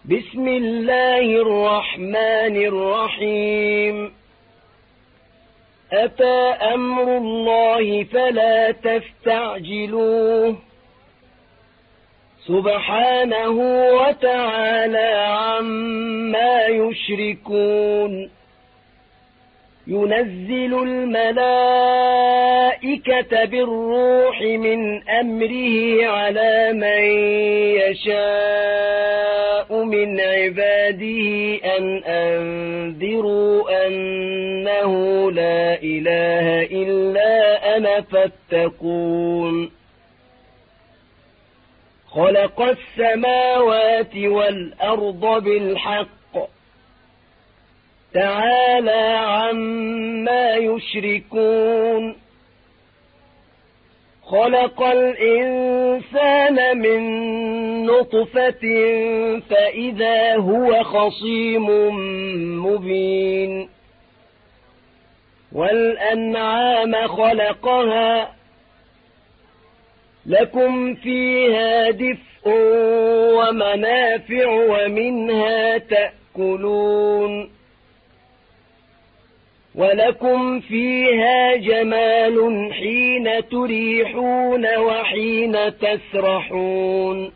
بسم الله الرحمن الرحيم أتى أمر الله فلا تستعجلوه سبحانه وتعالى عما يشركون ينزل الملائكة بالروح من أمره على من يشاء من عباده أن أنذروا أنه لا إله إلا أنا فاتقون خلق السماوات والأرض بالحق تعالى عما يشركون خلق الإنسان من نطفة فإذا هو خصيم مبين والأنعام خلقها لكم فيها دفء ومنافع ومنها تأكلون ولكم فيها جمال حين تريحون وحين تسرحون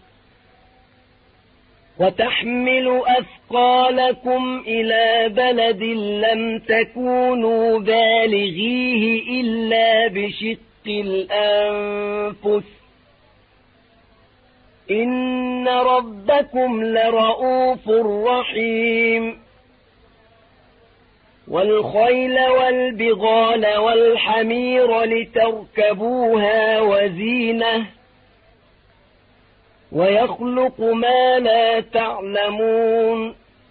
وتحمل أثقالكم إلى بلد لم تكونوا بالغيه إلا بشق الأنفس إن ربكم لرؤوف رحيم والخيل والبغال والحمير لتركبوها وزينة ويخلق ما لا تعلمون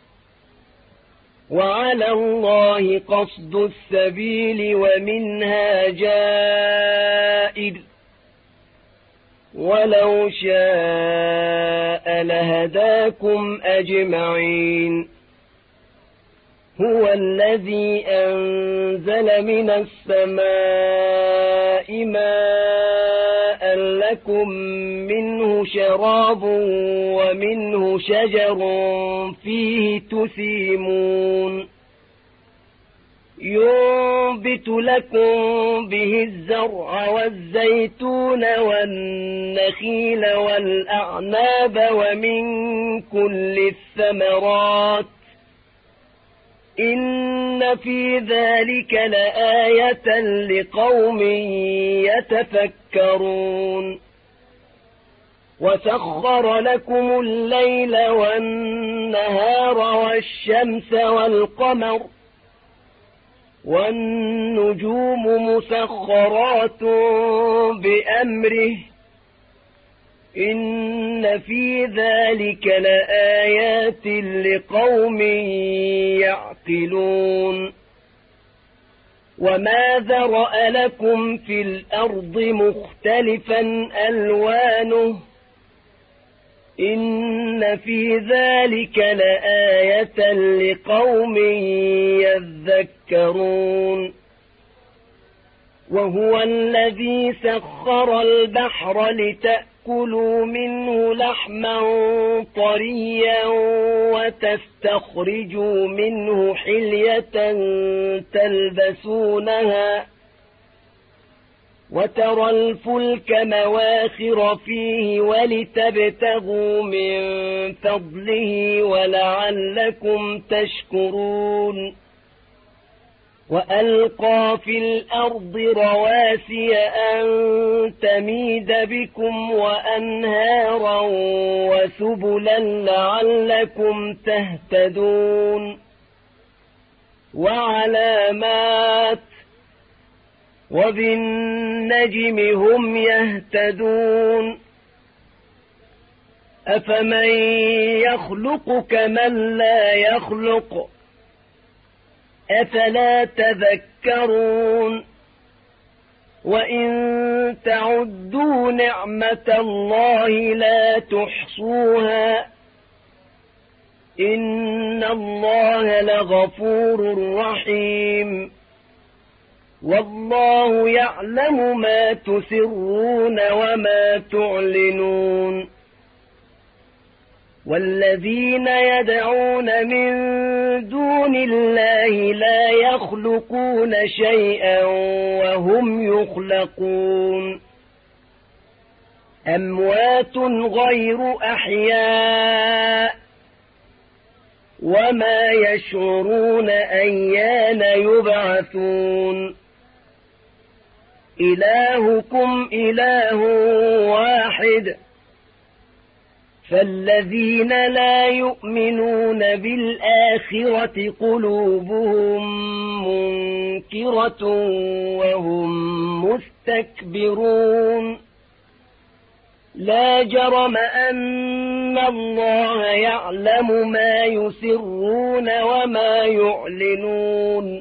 وعلى الله قصد السبيل ومنها جائر ولو شاء لهداكم أجمعين هو الذي أنزل من السماء ماء لكم منه شراب ومنه شجر فيه تسيمون ينبت لكم به الزرع والزيتون والنخيل والأعناب ومن كل الثمرات إن في ذلك لآية لقوم يتفكرون وسخر لكم الليل والنهار والشمس والقمر والنجوم مسخرات بأمره إن في ذلك لآيات لقوم يعقلون وما ذرأ لكم في الأرض مختلفا ألوانه إن في ذلك لآية لقوم يذكرون وهو الذي سخر البحر لتأكلوا منه لحما طريا وتستخرجوا منه حلية تلبسونها وترى الفلك مواخر فيه ولتبتغوا من فضله ولعلكم تشكرون وألقى في الأرض رواسي أن تميد بكم وأنهارا وسبلا لعلكم تهتدون وعلامات وبالنجم هم يهتدون أفمن يخلق كمن لا يخلق أفلا تذكرون وإن تعدوا نعمة الله لا تحصوها إن الله لغفور رحيم والله يعلم ما تسرون وما تعلنون والذين يدعون من دون الله لا يخلقون شيئا وهم يخلقون أموات غير أحياء وما يشعرون أيان يبعثون إلهكم إله واحد فالذين لا يؤمنون بالآخرة قلوبهم منكرة وهم مستكبرون لا جرم أن الله يعلم ما يسرون وما يعلنون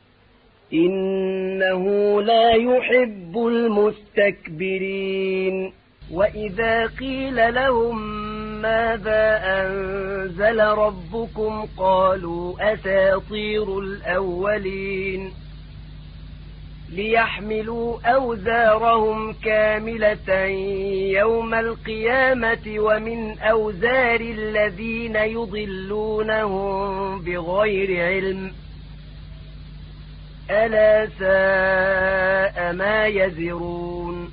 إنه لا يحب المستكبرين وإذا قيل لهم ماذا أنزل ربكم قالوا أساطير الأولين ليحملوا أوزارهم كاملة يوم القيامة ومن أوزار الذين يضلونهم بغير علم ألا ساء ما يزرون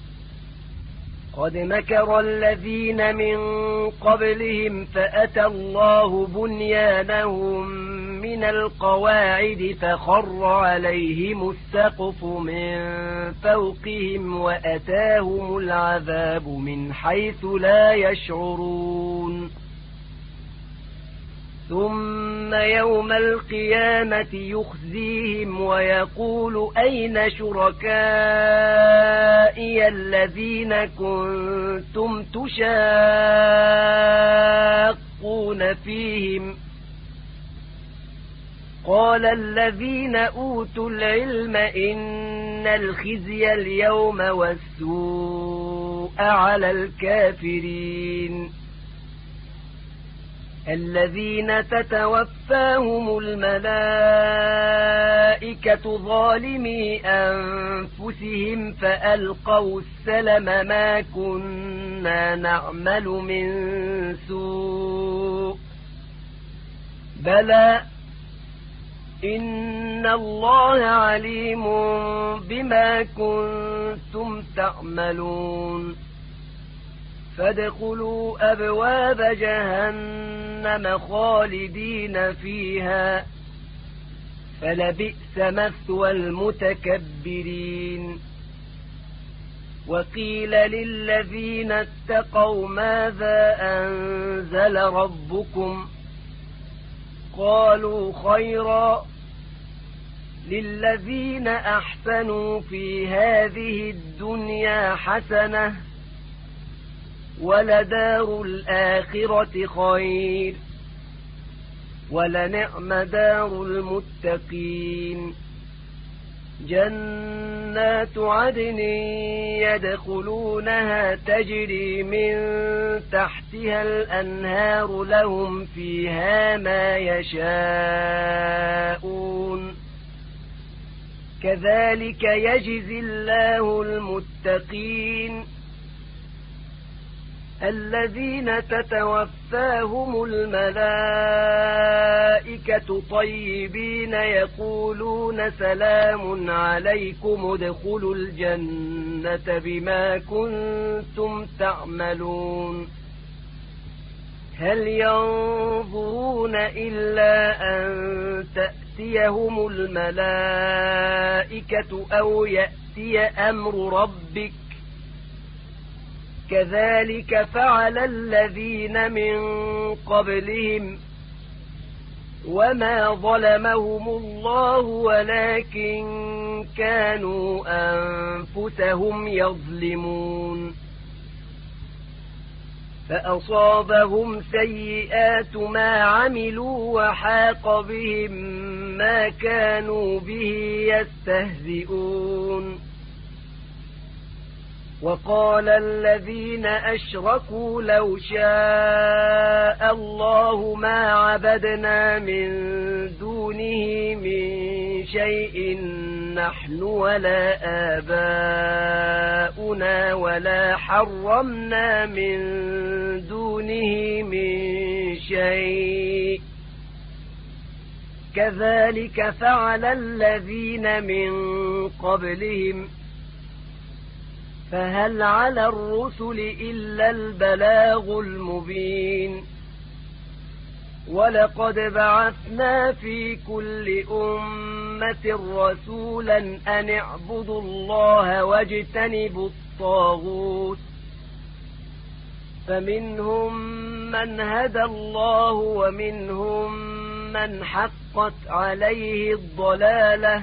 قد مكر الذين من قبلهم فأتى الله بنيانهم من القواعد فخر عليهم السقف من فوقهم وأتاهم العذاب من حيث لا يشعرون ثم يوم القيامة يخزيهم ويقول أين شركائي الذين كنتم تشاقون فيهم قال الذين أوتوا العلم إن الخزي اليوم والسوء على الكافرين الذين تتوفاهم الملائكة ظالمي أنفسهم فألقوا السلم ما كنا نعمل من سوء بلى إن الله عليم بما كنتم تعملون فادخلوا أبواب جهنم خالدين فيها فلبئس مثوى المتكبرين وقيل للذين اتقوا ماذا أنزل ربكم قالوا خيرا للذين أحسنوا في هذه الدنيا حسنة ولدار الآخرة خير ولنعم دار المتقين جنات عدن يدخلونها تجري من تحتها الأنهار لهم فيها ما يشاءون كذلك يجزي الله المتقين الذين تتوفاهم الملائكة طيبين يقولون سلام عليكم ادخلوا الجنة بما كنتم تعملون هل ينظرون إلا أن تأتيهم الملائكة أو يأتي أمر ربك كذلك فعل الذين من قبلهم وما ظلمهم الله ولكن كانوا أنفسهم يظلمون فأصابهم سيئات ما عملوا وحاق بهم ما كانوا به يستهزئون وقال الذين أشركوا لو شاء الله ما عبدنا من دونه من شيء نحن ولا آباؤنا ولا حرمنا من دونه من شيء كذلك فعل الذين من قبلهم فهل على الرسل إلا البلاغ المبين ولقد بعثنا في كل أمة رسولا أن اعبدوا الله واجتنبوا الطاغوت فمنهم من هدى الله ومنهم من حقت عليه الضلالة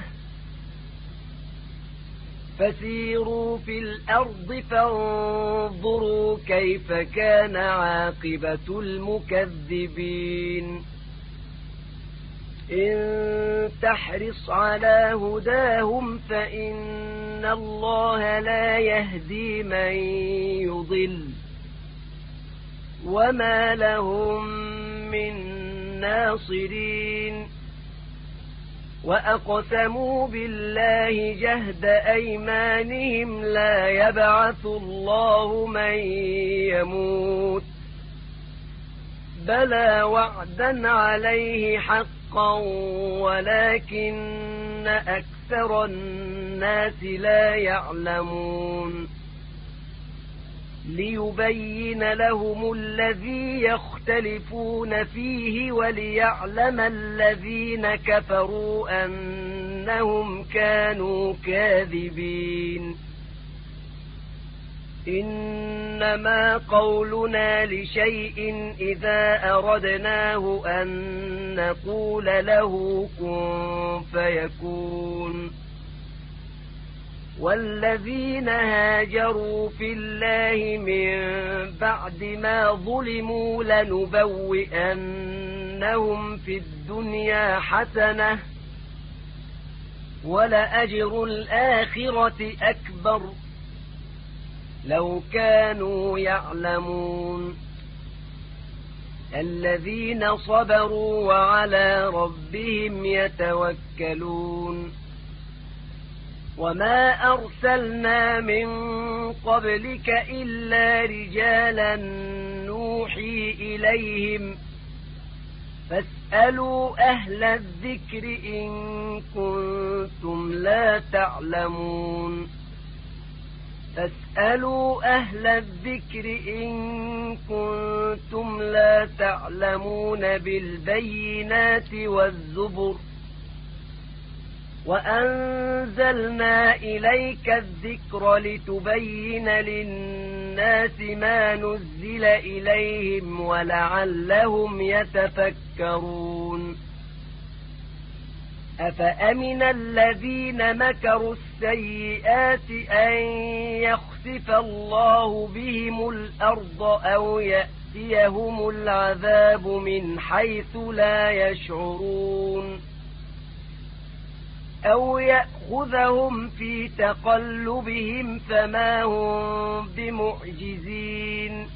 فسيروا في الأرض فانظروا كيف كان عاقبة المكذبين إن تحرص على هداهم فإن الله لا يهدي من يضل وما لهم من ناصرين وأقسموا بالله جهد أيمانهم لا يبعث الله من يموت بلى وعدا عليه حقا ولكن أكثر الناس لا يعلمون ليبين لهم الذي يختلفون فيه وليعلم الذين كفروا أنهم كانوا كاذبين إنما قولنا لشيء إذا أردناه أن نقول له كن فيكون والذين هاجروا في الله من بعد ما ظلموا لنبوئنهم في الدنيا حسنة ولأجر الآخرة أكبر لو كانوا يعلمون الذين صبروا وعلى ربهم يتوكلون وما أرسلنا من قبلك إلا رجالا نوحي إليهم فاسألوا أهل الذكر إن كنتم لا تعلمون فاسألوا أهل الذكر إن كنتم لا تعلمون بالبينات والزبر وأنزلنا إليك الذكر لتبين للناس ما نزل إليهم ولعلهم يتفكرون أفأمن الذين مكروا السيئات أن يخسف الله بهم الأرض أو يأتيهم العذاب من حيث لا يشعرون أو يأخذهم في تقلبهم فما هم بمعجزين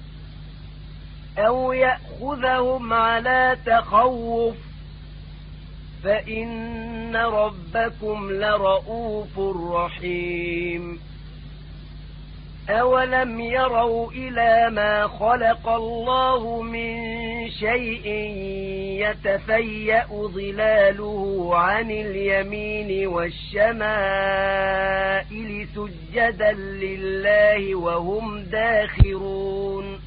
أو يأخذهم على تخوف فإن ربكم لرؤوف رحيم أولم يروا إلى ما خلق الله من شيء يتفيأ ظلاله عن اليمين والشمائل سجدا لله وهم داخرون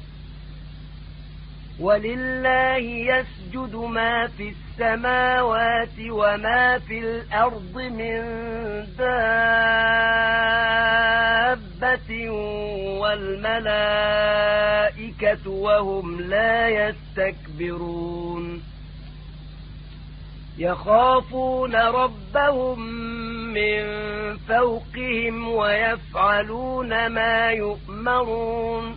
ولله يسجد ما في السماوات وما في الأرض من دابة والملائكة وهم لا يستكبرون يخافون ربهم من فوقهم ويفعلون ما يؤمرون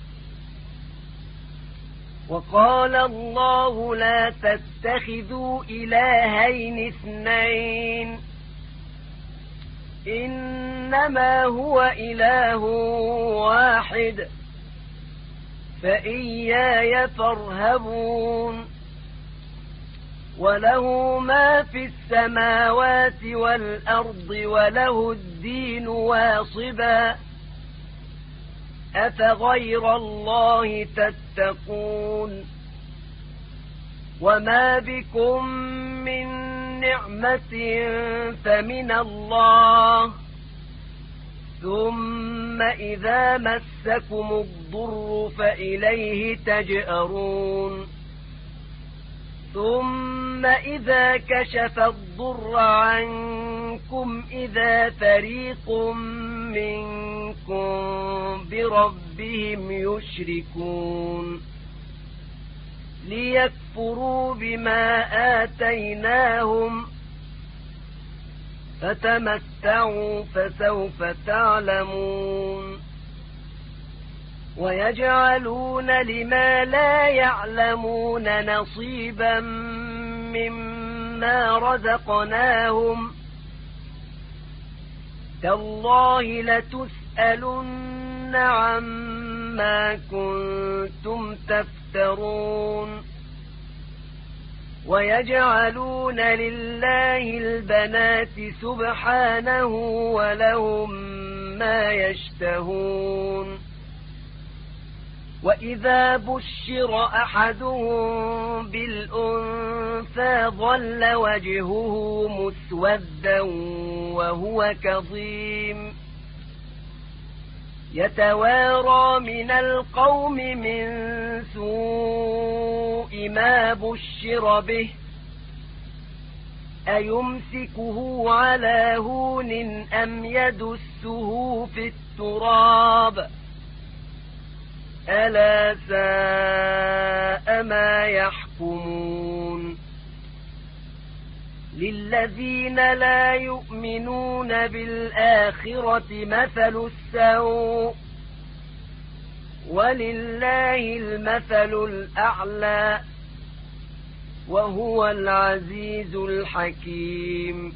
وقال الله لا تتخذوا إلهين اثنين إنما هو إله واحد فإياي فارهبون وله ما في السماوات والأرض وله الدين واصبا أفغير الله تتقون وما بكم من نعمة فمن الله ثم إذا مسكم الضر فإليه تجأرون ثم إذا كشف الضر عنكم إذا فريق منكم بربهم يشركون ليكفروا بما آتيناهم فتمتعوا فسوف تعلمون ويجعلون لما لا يعلمون نصيبا مما رزقناهم تالله لتسألن عما كنتم تفترون ويجعلون لله البنات سبحانه ولهم ما يشتهون وإذا بشر أحدهم بالأنثى ظل وجهه مسودا وهو كظيم يتوارى من القوم من سوء ما بشر به أيمسكه على هون أم يدسه في التراب ألا ساء ما يحكمون للذين لا يؤمنون بالآخرة مثل السوء ولله المثل الأعلى وهو العزيز الحكيم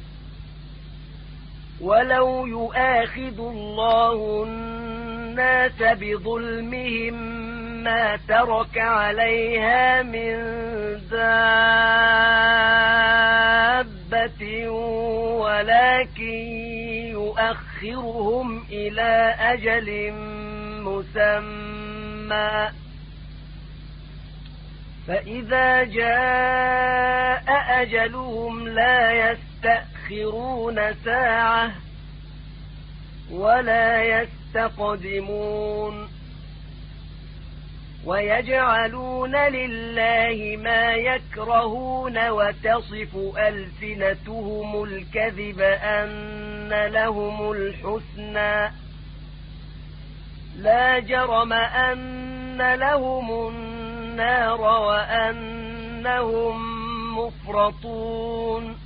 ولو يؤاخذ الله الناس بظلمهم ما ترك عليها من دابة ولكن يؤخرهم إلى أجل مسمى فإذا جاء أجلهم لا يستأخرون ساعة ولا يستقدمون ويجعلون لله ما يكرهون وتصف ألسنتهم الكذب أن لهم الحسنى لا جرم أن لهم النار وأنهم مفرطون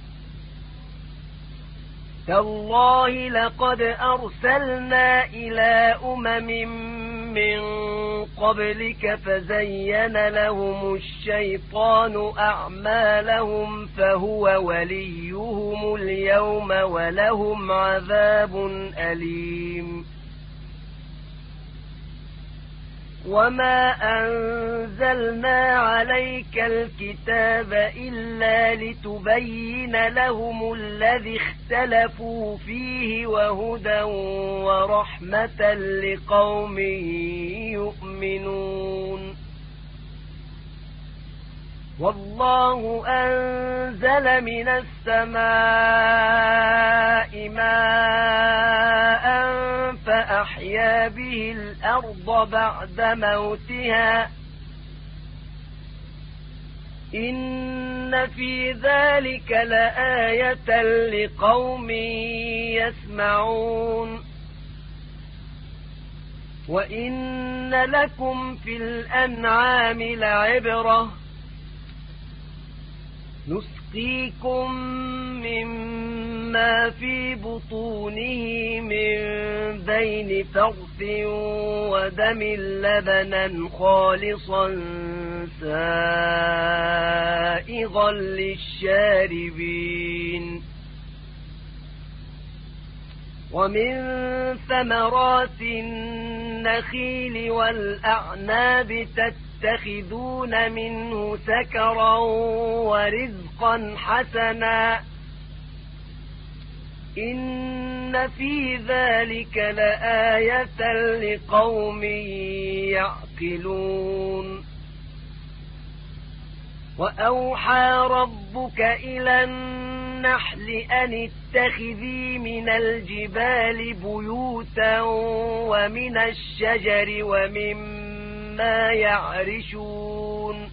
تالله لقد أرسلنا إلى من قبلك فزين لهم الشيطان أعمالهم فهو وليهم اليوم ولهم عذاب أليم وما أنزلنا عليك الكتاب إلا لتبين لهم الذي اختلفوا فيه وهدى ورحمة لقوم يؤمنون والله أنزل من السماء ماء فأحيا به الأرض بعد موتها إن في ذلك لآية لقوم يسمعون وإن لكم في الأنعام لعبرة نسقيكم مما في بطونه من بين فرث ودم لبنا خالصا سائغا للشاربين ومن ثمرات النخيل والأعناب يتخذون منه سكرا ورزقا حسنا إن في ذلك لآية لقوم يعقلون وأوحى ربك إلى النحل أن اتخذي من الجبال بيوتا ومن الشجر ومما يعرشون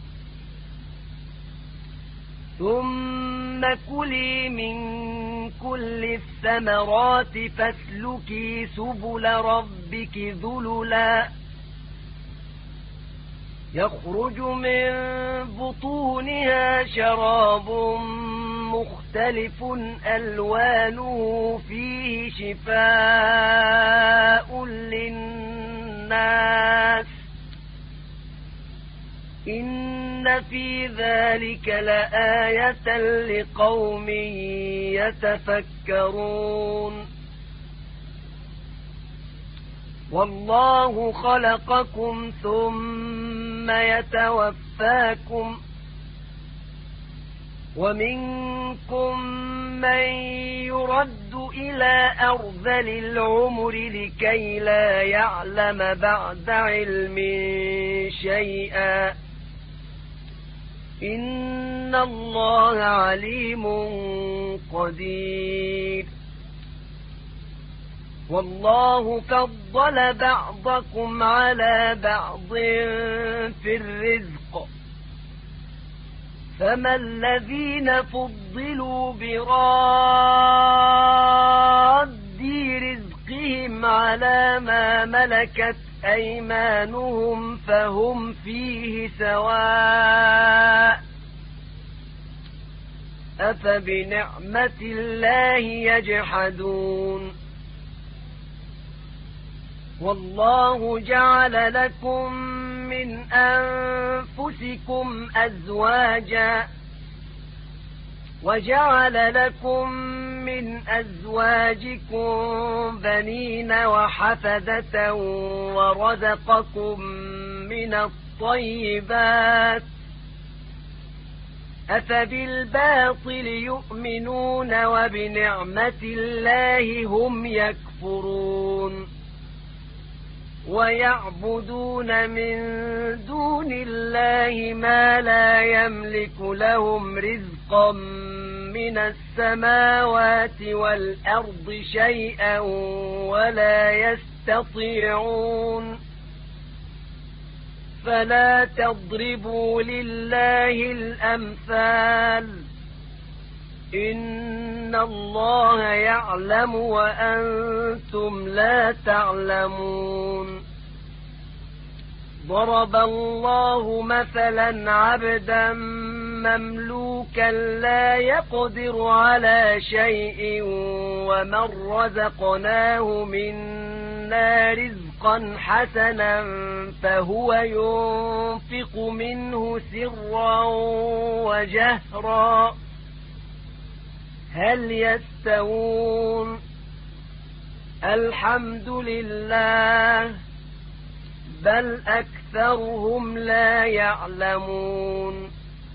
ثم كلي من كل الثمرات فاسلكي سبل ربك ذللا يخرج من بطونها شراب مختلف ألوانه فيه شفاء للناس إن في ذلك لآية لقوم يتفكرون والله خلقكم ثم يتوفاكم ومنكم من يرد إلى أرذل العمر لكي لا يعلم بعد علم شيئا إن الله عليم قدير والله فضل بعضكم على بعض في الرزق فما الذين فضلوا براد رزقهم على ما ملكت أيمانهم فهم فيه سواء أفبنعمة الله يجحدون والله جعل لكم من أنفسكم أزواجا وجعل لكم من أزواجكم بنين وحفدة ورزقكم من الطيبات أفبالباطل يؤمنون وبنعمة الله هم يكفرون ويعبدون من دون الله ما لا يملك لهم رزقا من السماوات والأرض شيئا ولا يستطيعون فلا تضربوا لله الأمثال إن الله يعلم وأنتم لا تعلمون ضرب الله مثلا عبدا مملوكا لا يقدر على شيء ومن رزقناه منا رزقا حسنا فهو ينفق منه سرا وجهرا هل يستوون الحمد لله بل أكثرهم لا يعلمون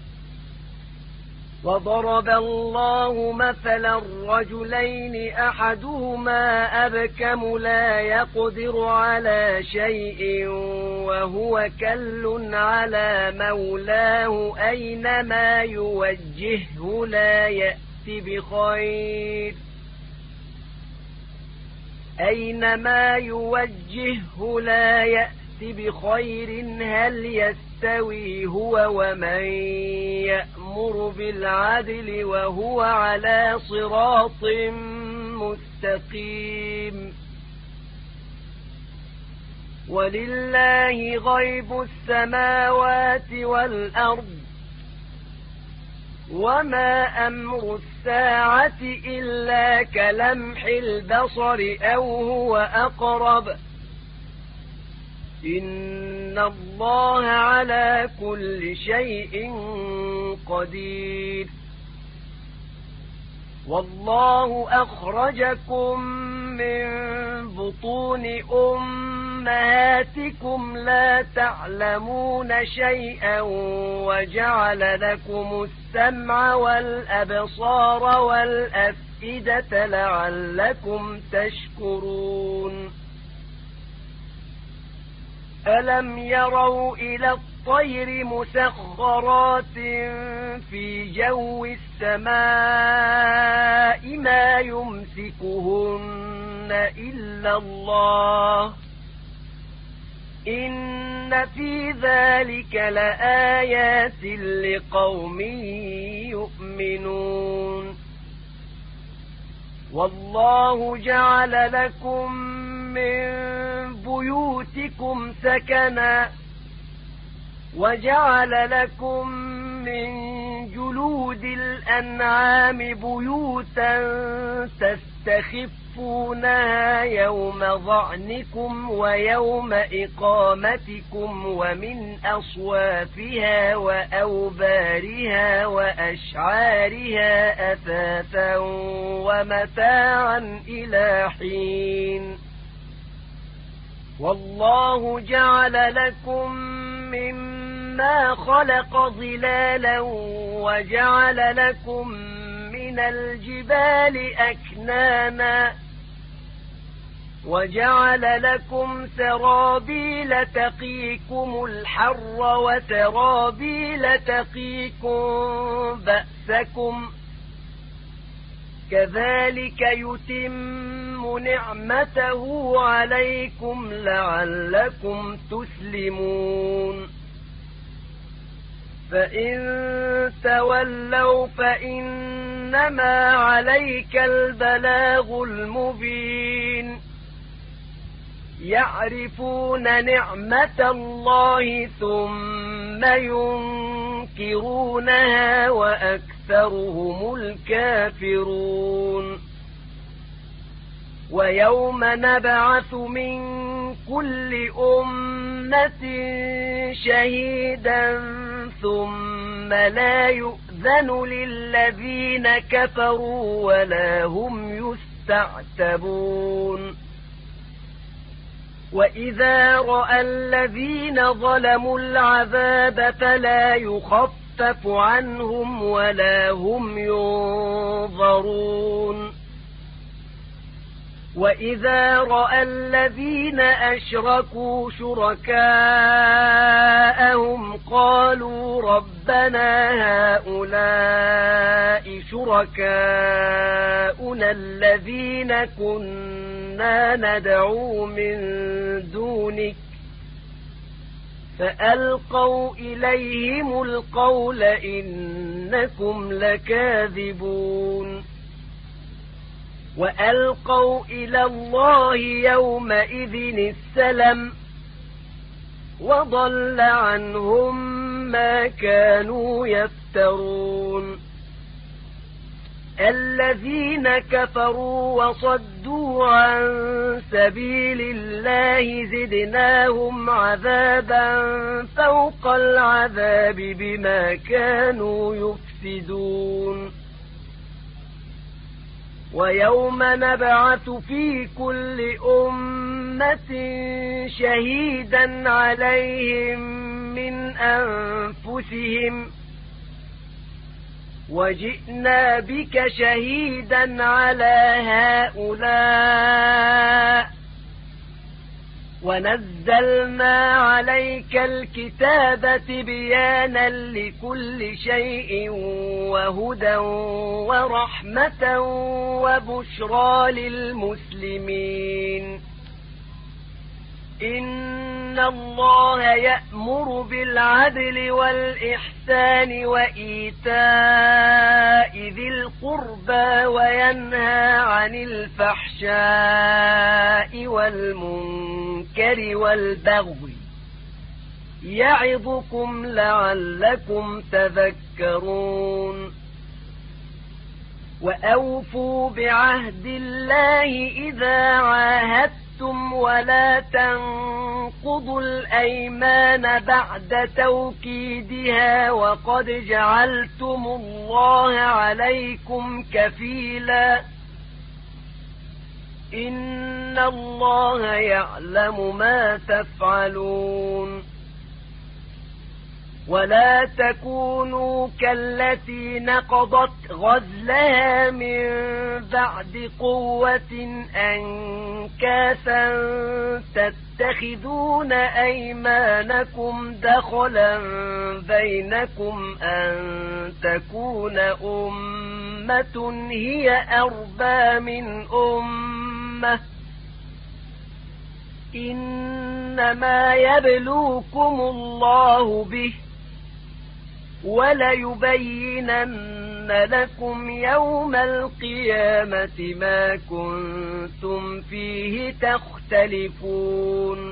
وضرب الله مثلا رجلين أحدهما أبكم لا يقدر على شيء وهو كل على مولاه أينما يوجهه لا يأتي بخير أينما يوجهه لا يأتي بخير هل يستوي هو ومن يأمر بالعدل وهو على صراط مستقيم ولله غيب السماوات والأرض وما أمر الساعة إلا كلمح البصر أو هو أقرب إن الله على كل شيء قدير والله أخرجكم من بطون أمهاتكم لا تعلمون شيئا وجعل لكم السمع والأبصار والأفئدة لعلكم تشكرون ألم يروا إلى الطير مسخرات في جو السماء ما يمسكهن إلا الله إن في ذلك لآيات لقوم يؤمنون والله جعل لكم من بيوتكم سكنا وجعل لكم من جلود الأنعام بيوتا تستخفونها يوم ظعنكم ويوم إقامتكم ومن أصوافها وأوبارها وأشعارها أثاثا ومتاعا إلى حين والله جعل لكم مما خلق ظلالا وجعل لكم من الجبال أكنانا وجعل لكم سرابيل تقيكم الحر وسرابيل تقيكم بأسكم كذلك يتم نعمته عليكم لعلكم تسلمون فإن تولوا فإنما عليك البلاغ المبين يعرفون نعمة الله ثم ينكرونها وأكثرهم الكافرون ويوم نبعث من كل أمة شهيدا ثم لا يؤذن للذين كفروا ولا هم يستعتبون وإذا رأى الذين ظلموا العذاب فلا يخفف عنهم ولا هم ينظرون وإذا رأى الذين أشركوا شركاءهم قالوا ربنا هؤلاء شركاؤنا الذين كنا ندعو من دونك فألقوا إليهم القول إنكم لكاذبون وألقوا إلى الله يومئذ السلم وضل عنهم ما كانوا يفترون الذين كفروا وصدوا عن سبيل الله زدناهم عذابا فوق العذاب بما كانوا يفسدون ويوم نبعث في كل أمة شهيدا عليهم من أنفسهم وجئنا بك شهيدا على هؤلاء ونزلنا عليك الكتاب بيانا لكل شيء وهدى ورحمة وبشرى للمسلمين إن الله يأمر بالعدل والإحسان وإيتاء ذي القربى وينهى عن الفحشاء والمنكر والبغي يعظكم لعلكم تذكرون وأوفوا بعهد الله إذا عاهدتم ولا تنقضوا الأيمان بعد توكيدها وقد جعلتم الله عليكم كفيلا إن الله يعلم ما تفعلون ولا تكونوا كالتي نقضت غزلها من بعد قوة أنكاثا تتخذون أيمانكم دخلا بينكم أن تكون أمة هي أربى من أمة إنما يبلوكم الله به وليبينن لكم يوم القيامة ما كنتم فيه تختلفون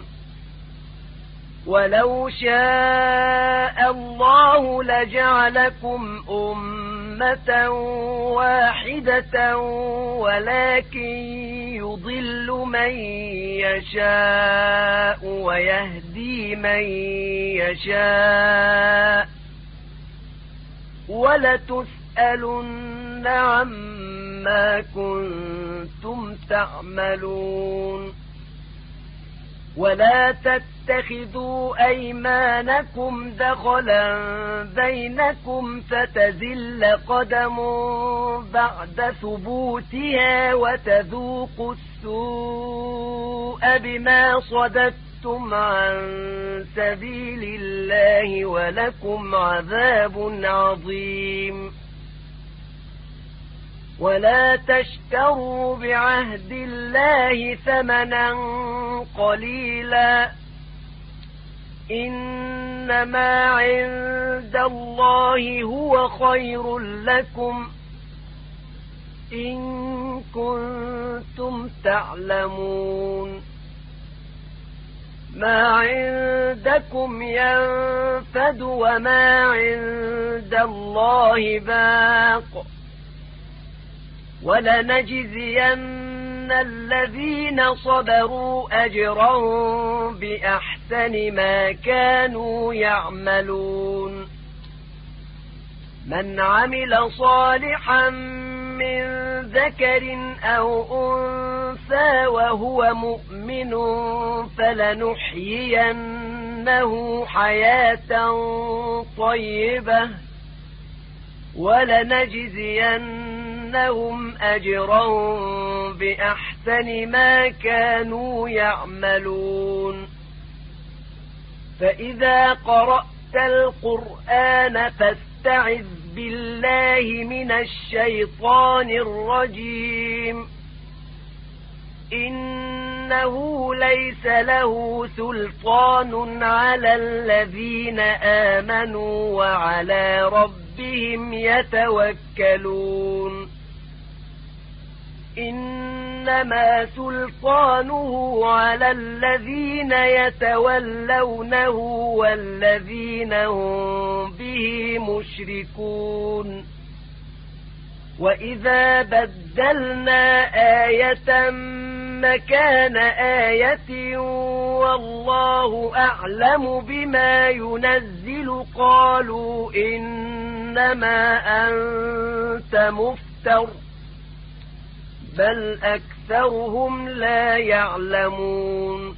ولو شاء الله لجعلكم أمة واحدة ولكن يضل من يشاء ويهدي من يشاء ولتسألن عما كنتم تعملون ولا تتخذوا أيمانكم دخلا بينكم فتزل قدم بعد ثبوتها وتذوقوا السوء بما صددتم عن سبيل الله ولكم عذاب عظيم ولا تشتروا بعهد الله ثمنا قليلا إنما عند الله هو خير لكم إن كنتم تعلمون ما عندكم ينفد وما عند الله باق ولنجزين الذين صبروا أجرهم بأحسن ما كانوا يعملون من عمل صالحا من ذكر أو أنثى وهو مؤمن فلنحيينه حياة طيبة ولنجزينهم أجرهم بأحسن ما كانوا يعملون فإذا قرأت القرآن فاستعذ بالله من الشيطان الرجيم إنه ليس له سلطان على الذين آمنوا وعلى ربهم يتوكلون إنما سلطانه على الذين يتولونه والذين هم به مشركون وإذا بدلنا آية مكان آية والله أعلم بما ينزل قالوا إنما أنت مفتر بل أكثرهم لا يعلمون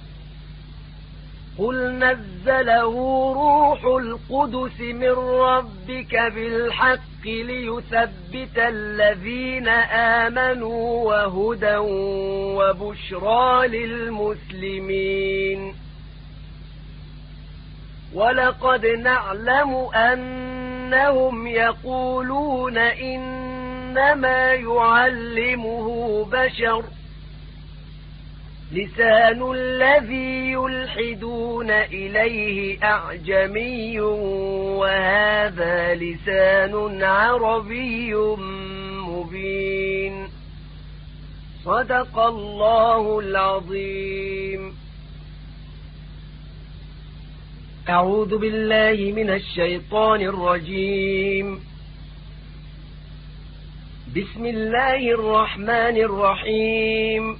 قل نزله روح القدس من ربك بالحق ليثبت الذين آمنوا وهدى وبشرى للمسلمين ولقد نعلم أنهم يقولون إنما يعلمه بشر لسان الذي يلحدون إليه أعجمي وهذا لسان عربي مبين صدق الله العظيم. أعوذ بالله من الشيطان الرجيم. بسم الله الرحمن الرحيم.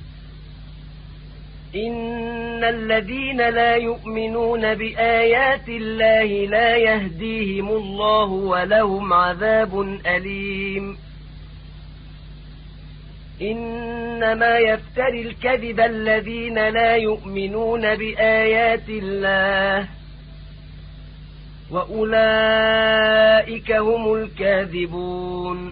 إن الذين لا يؤمنون بآيات الله لا يهديهم الله ولهم عذاب أليم. إنما يفتري الكذب الذين لا يؤمنون بآيات الله وأولئك هم الكاذبون.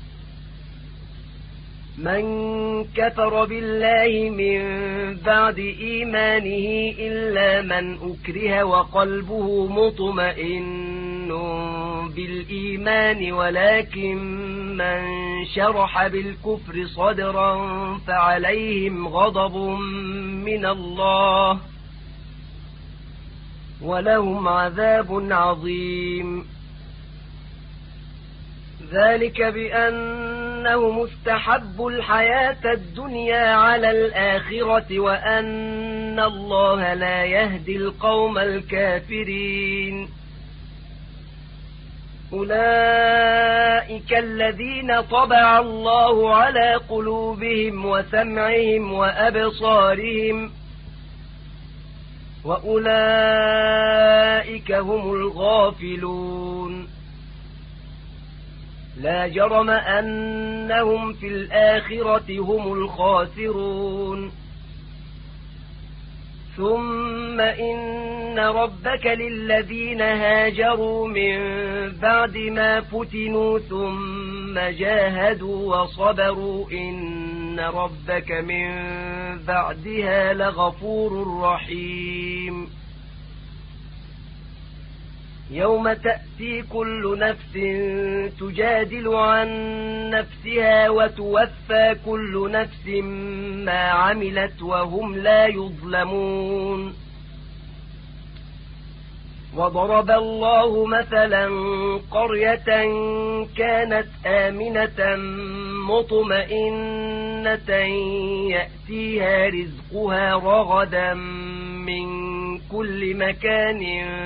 من كفر بالله من بعد إيمانه إلا من أكره وقلبه مطمئن بالإيمان ولكن من شرح بالكفر صدرا فعليهم غضب من الله ولهم عذاب عظيم. ذلك بأنهم استحبوا الحياة الدنيا على الآخرة وأن الله لا يهدي القوم الكافرين. أولئك الذين طبع الله على قلوبهم وسمعهم وأبصارهم وأولئك هم الغافلون. لا جرم أنهم في الآخرة هم الخاسرون. ثم إن ربك للذين هاجروا من بعد ما فتنوا ثم جاهدوا وصبروا إن ربك من بعدها لغفور رحيم. يوم تأتي كل نفس تجادل عن نفسها وتوفى كل نفس ما عملت وهم لا يظلمون. وضرب الله مثلا قرية كانت آمنة مطمئنة يأتيها رزقها رغدا من كل مكان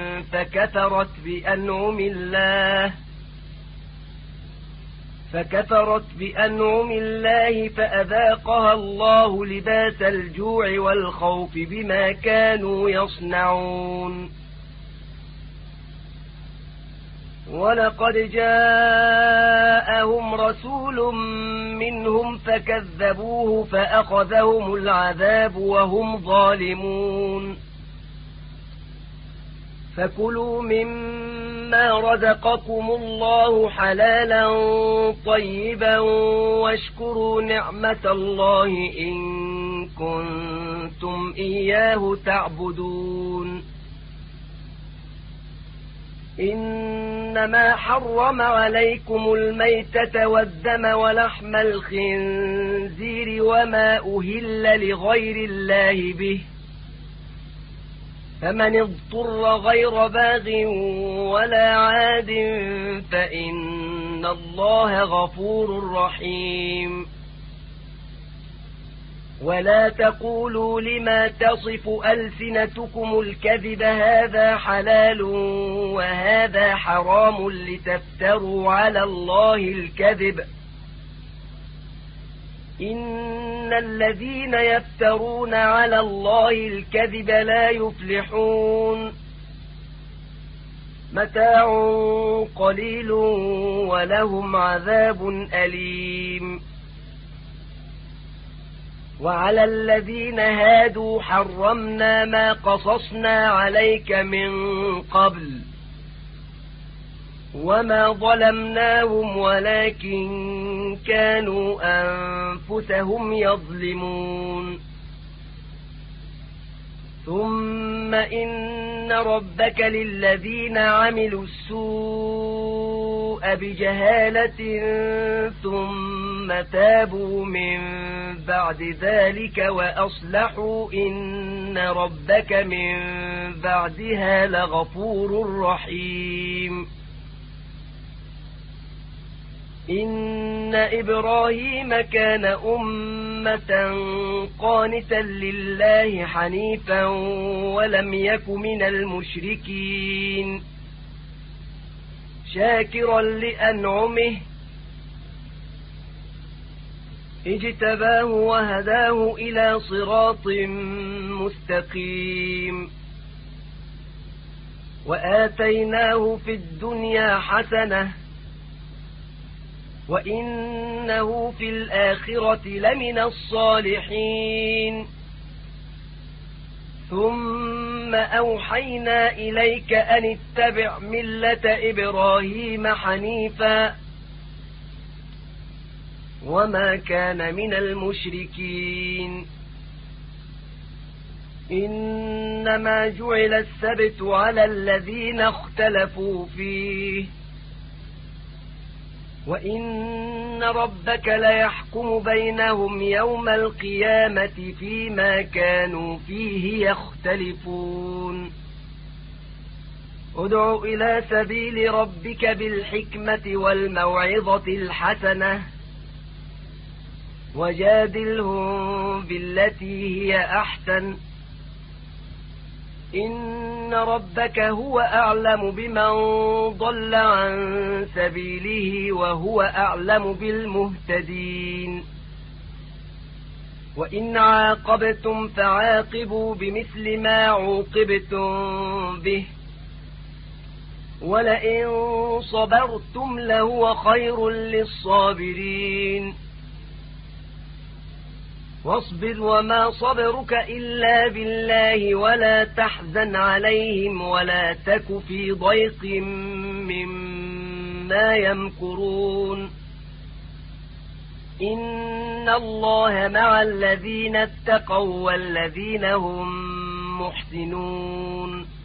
فكفرت بأنعم الله فأذاقها الله لباس الجوع والخوف بما كانوا يصنعون. ولقد جاءهم رسول منهم فكذبوه فأخذهم العذاب وهم ظالمون. فكلوا مما رزقكم الله حلالا طيبا واشكروا نعمة الله إن كنتم إياه تعبدون. إنما حرم عليكم الميتة والدم ولحم الخنزير وما أهل لغير الله به فمن اضطر غير باغ ولا عاد فإن الله غفور رحيم. ولا تقولوا لما تصف ألسنتكم الكذب هذا حلال وهذا حرام لتفتروا على الله الكذب إن الذين يفترون على الله الكذب لا يفلحون. متاع قليل ولهم عذاب أليم. وعلى الذين هادوا حرمنا ما قصصنا عليك من قبل وما ظلمناهم ولكن كانوا أنفسهم يظلمون. ثم إن ربك للذين عملوا السوء بجهالة ثم تابوا من بعد ذلك وأصلحوا إن ربك من بعدها لغفور رحيم. إن إبراهيم كان أمة قانتا لله حنيفا ولم يك من المشركين شاكرا لأنعمه اجتباه وهداه إلى صراط مستقيم. وآتيناه في الدنيا حسنة وإنه في الآخرة لمن الصالحين ثم أوحينا إليك أن اتبع ملة إبراهيم حنيفا وما كان من المشركين إنما جعل السبت على الذين اختلفوا فيه وإن ربك ليحكم بينهم يوم القيامة فيما كانوا فيه يختلفون ادع إلى سبيل ربك بالحكمة والموعظة الحسنة وجادلهم بالتي هي أحسن إن ربك هو أعلم بمن ضل عن سبيله وهو أعلم بالمهتدين وإن عاقبتم فعاقبوا بمثل ما عوقبتم به ولئن صبرتم لهو خير للصابرين واصبر وما صبرك إلا بالله ولا تحزن عليهم ولا تك في ضيق مما يمكرون إن الله مع الذين اتقوا والذين هم محسنون